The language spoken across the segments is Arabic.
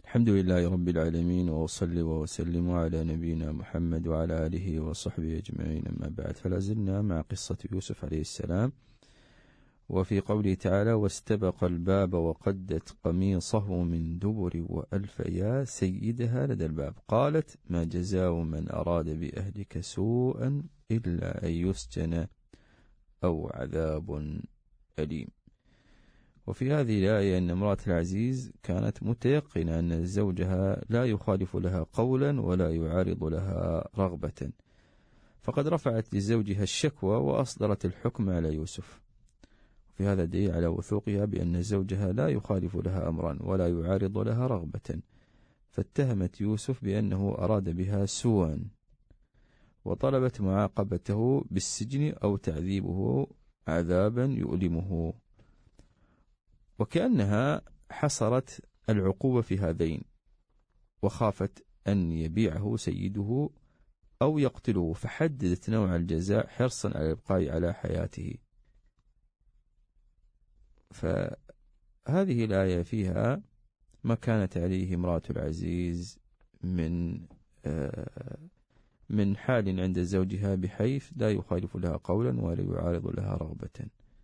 الحمد لله رب العالمين، وأصلي وأسلم على نبينا محمد وعلى آله وصحبه أجمعين، أما بعد. فلا زلنا مع قصة يوسف عليه السلام، وفي قوله تعالى: واستبق الباب وقدت قميصه من دبر وألف يا سيدها لدى الباب. قالت: ما جزاء من أراد بأهلك سوءا إلا أن يسجن أو عذاب أليم. وفي هذه الآية أن امرأة العزيز كانت متيقنة أن زوجها لا يخالف لها قولا ولا يعارض لها رغبة، فقد رفعت لزوجها الشكوى وأصدرت الحكم على يوسف. في هذا دليل على وثوقها بأن زوجها لا يخالف لها أمرا ولا يعارض لها رغبة، فاتهمت يوسف بأنه أراد بها سوءا، وطلبت معاقبته بالسجن أو تعذيبه عذابا يؤلمه، وكأنها حصرت العقوبة في هذين، وخافت أن يبيعه سيده أو يقتله، فحددت نوع الجزاء حرصا على الإبقاء على حياته. فهذه الآية فيها ما كانت عليه امرأة العزيز من حال عند زوجها بحيث لا يخالف لها قولا ولا يعارض لها رغبة.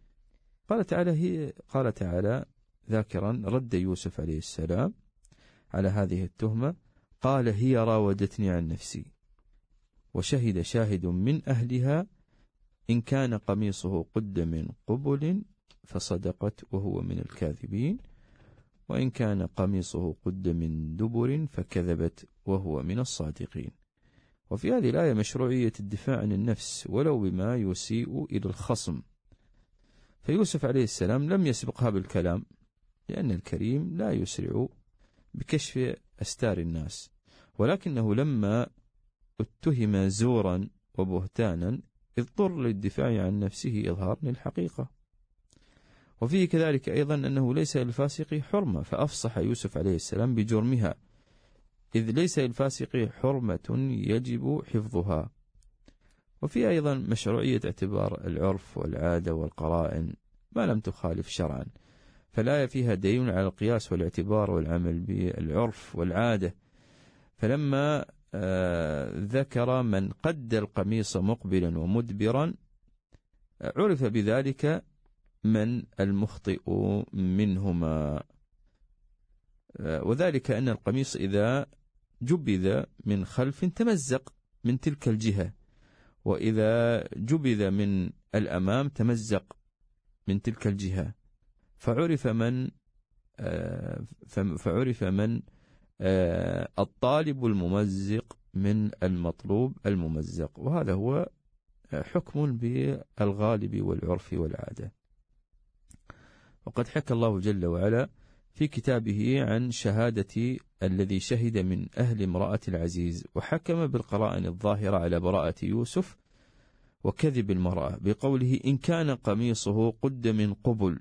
قال تعالى ذاكرا رد يوسف عليه السلام على هذه التهمة، قال: هي راودتني عن نفسي، وشهد شاهد من أهلها إن كان قميصه قد من قبل فصدقت وهو من الكاذبين، وإن كان قميصه قد من دبر فكذبت وهو من الصادقين. وفي هذه الآية مشروعية الدفاع عن النفس ولو بما يسيء إلى الخصم. فيوسف عليه السلام لم يسبقها بالكلام، لأن الكريم لا يسرع بكشف أستار الناس، ولكنه لما اتهم زورا وبهتانا اضطر للدفاع عن نفسه إظهارا للحقيقة. وفيه كذلك أيضا أنه ليس للفاسق حرمة، فأفصح يوسف عليه السلام بجرمها، إذ ليس للفاسق حرمة يجب حفظها. وفي أيضا مشروعية اعتبار العرف والعادة والقرائن ما لم تخالف شرعا، فالآية فيها دليل على القياس والاعتبار والعمل بالعرف والعادة. فلما ذكر من قد القميص مقبلا ومدبرا عرف بذلك من المخطئ منهما، وذلك أن القميص إذا جبذ من خلف تمزق من تلك الجهة، وإذا جبذ من الأمام تمزق من تلك الجهة، فعرف من الطالب الممزق من المطلوب الممزق، وهذا هو حكم بالغالب والعرف والعادة. وقد حكى الله جل وعلا في كتابه عن شهادة الذي شهد من أهل امرأة العزيز، وحكم بالقرائن الظاهرة على براءة يوسف وكذب المرأة بقوله: إن كان قميصه قد من قبل،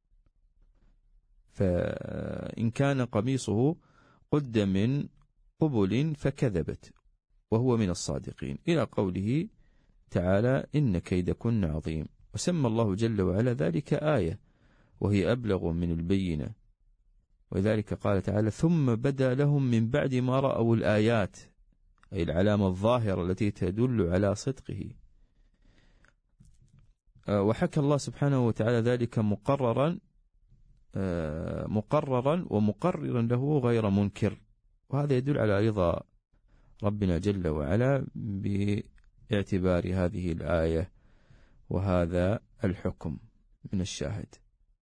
فإن كان قميصه قد من قبل فكذبت وهو من الصادقين، إلى قوله تعالى: إن كيدكن عظيم. وسمى الله جل وعلا ذلك آية، وهي أبلغ من البينة، ولذلك قال تعالى: ثم بدا لهم من بعد ما رأوا الآيات، أي العلامة الظاهرة التي تدل على صدقه. وحكى الله سبحانه وتعالى ذلك مقررا ومقررا له غير منكر، وهذا يدل على رضا ربنا جل وعلا باعتبار هذه الآية وهذا الحكم من الشاهد.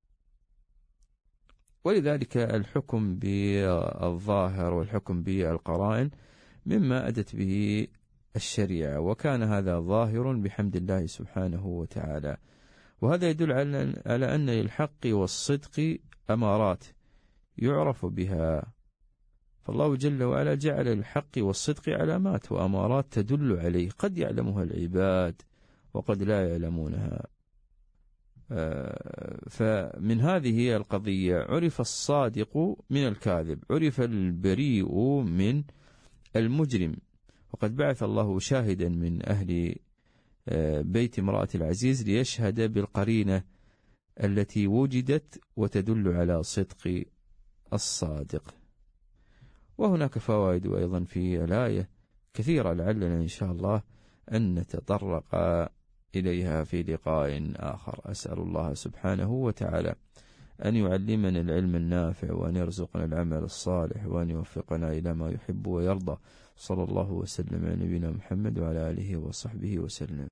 ولذلك الحكم بالظاهر والحكم بالقرائن مما أدت به الشريعة، وكان هذا ظاهر بحمد الله سبحانه وتعالى. وهذا يدل على أن للحق والصدق أمارات يعرف بها، فالله جل وعلا جعل للحق والصدق علامات وأمارات تدل عليه، قد يعلمها العباد وقد لا يعلمونها. فمن هذه القضية عرف الصادق من الكاذب، عرف البريء من المجرم. وقد بعث الله شاهدا من أهل بيت امرأة العزيز ليشهد بالقرينة التي وجدت وتدل على صدق الصادق. وهناك فوائد أيضا في الآية كثيرة، لعلنا إن شاء الله أن نتطرق إليها في لقاء آخر. أسأل الله سبحانه وتعالى أن يعلمنا العلم النافع، وأن يرزقنا العمل الصالح، وأن يوفقنا إلى ما يحب ويرضى. صلى الله وسلم على نبينا محمد وعلى آله وصحبه وسلم.